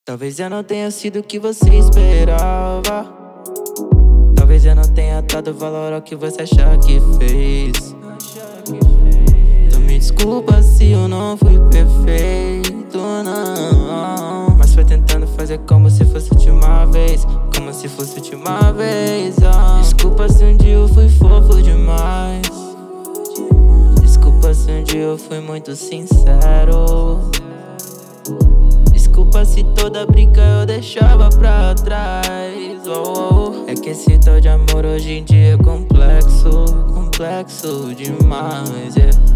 Talvez eu não tenha sido o que você esperava. Talvez eu não tenha dado valor ao que você achava que fez. Tu me desculpa se eu não fui perfeito, não. Mas foi tentando fazer como se fosse a última vez. Como se fosse a última vez, Desculpa se um dia eu fui fofo demais. Desculpa se um dia eu fui muito sincero. Desculpa se toda briga eu deixava pra trás. É que esse tal de amor hoje em dia é complexo. Complexo demais,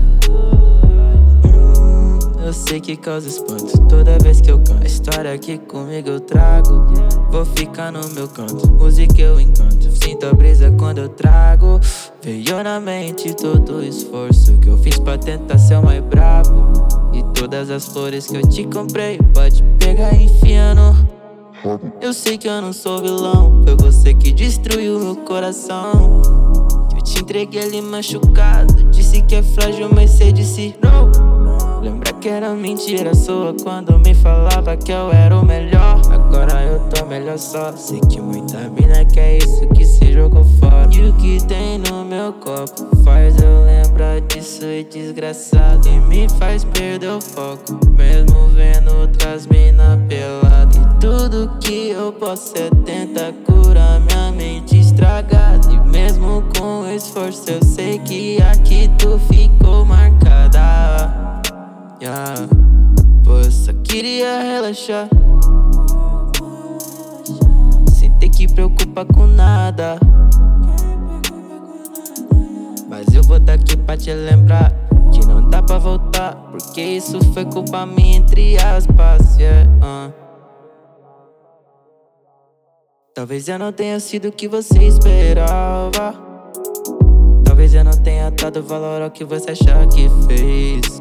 Eu sei que causa espanto toda vez que eu canto. A história que comigo eu trago. Vou ficar no meu canto, música eu encanto. Sinto a brisa quando eu trago. Veio na mente todo o esforço que eu fiz pra tentar ser o mais brabo. E todas as flores que eu te comprei pode pegar enfiando. Eu sei que eu não sou vilão, foi você que destruiu meu coração. Eu te entreguei ali machucado, disse que é frágil, mas cê disse não. Lembra que era mentira sua quando me falava que eu era o melhor. Agora eu tô melhor só. Sei que muita mina quer isso que se jogou fora. E o que tem no meu copo faz eu lembrar disso e desgraçado. E me faz perder o foco, mesmo vendo outras mina pelada. E tudo que eu posso é tentar curar minha mente estragada. E mesmo com esforço eu sei que aqui tu ficou marcada. Pô, eu só queria relaxar, sem ter que preocupar com nada. Mas eu vou tá aqui pra te lembrar que não dá pra voltar, porque isso foi culpa minha, entre aspas, Talvez eu não tenha sido o que você esperava. Talvez eu não tenha dado valor ao que você achava que fez.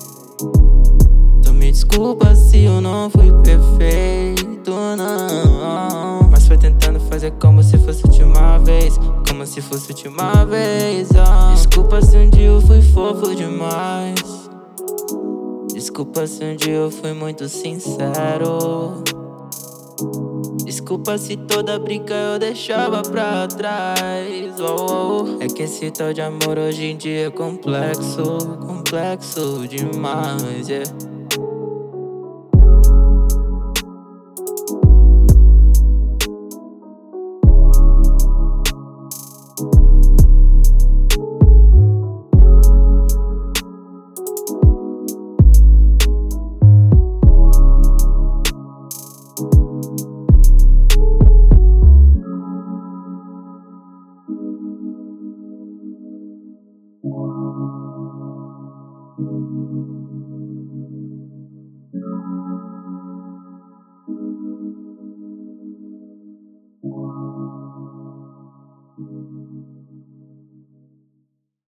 Me desculpa se eu não fui perfeito, não. Mas foi tentando fazer como se fosse a última vez. Como se fosse a última vez, Desculpa se um dia eu fui fofo demais. Desculpa se um dia eu fui muito sincero. Desculpa se toda briga eu deixava pra trás. É que esse tal de amor hoje em dia é complexo. Complexo demais,